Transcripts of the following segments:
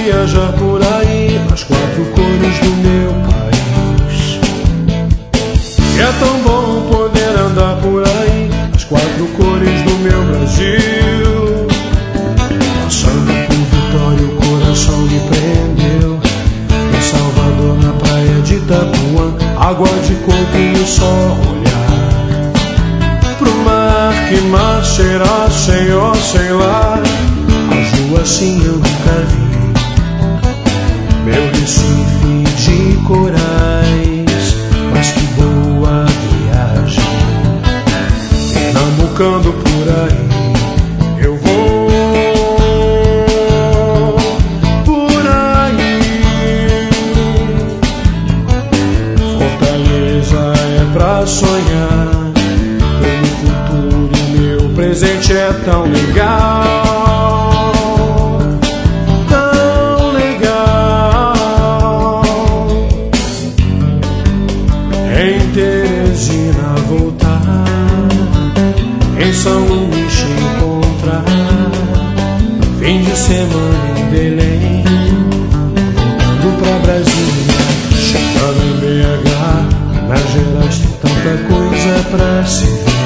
viajar por aí nas quatro cores do meu país. E é tão bom poder andar por aí nas quatro cores do meu Brasil. Passando por Vitória o coração me prendeu. Em Salvador na praia de Itapuã, água de coco e o sol olhar pro mar, que mar será, Senhor, sei lá. Azul assim eu nunca vi meu Recife de corais, mas que boa viagem. Pernambucando por aí eu vou, por aí. Fortaleza é pra sonhar, pelo futuro e meu presente é tão legal. Em Teresina voltar, em São Luís te encontrar, fim de semana em Belém, voltando pra Brasília, chegando em BH, Minas Gerais tem tanta coisa pra se ver.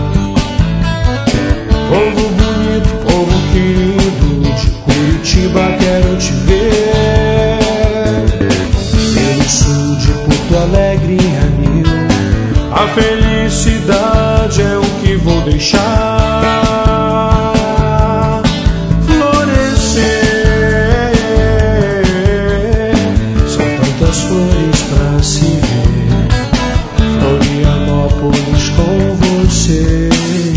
Povo bonito, povo querido, de Curitiba quero te ver. Pelo sul de Porto Alegre a felicidade é o que vou deixar florescer. São tantas flores pra se ver, Florianópolis com você.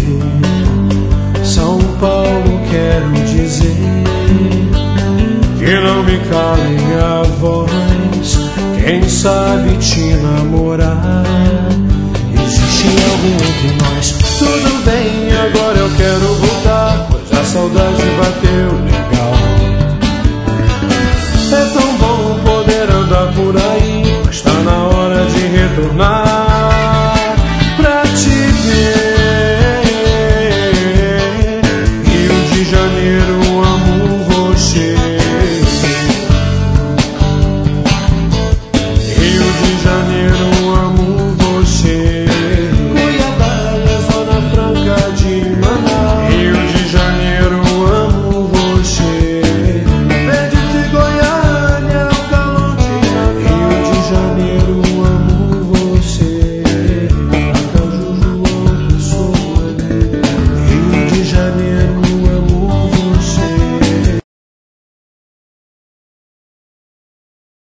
São Paulo quero dizer, que não me calem a voz, quem sabe te namorar. Existe algum entre nós, tudo bem, agora eu quero voltar, pois a saudade bateu legal. É tão bom poder andar por aí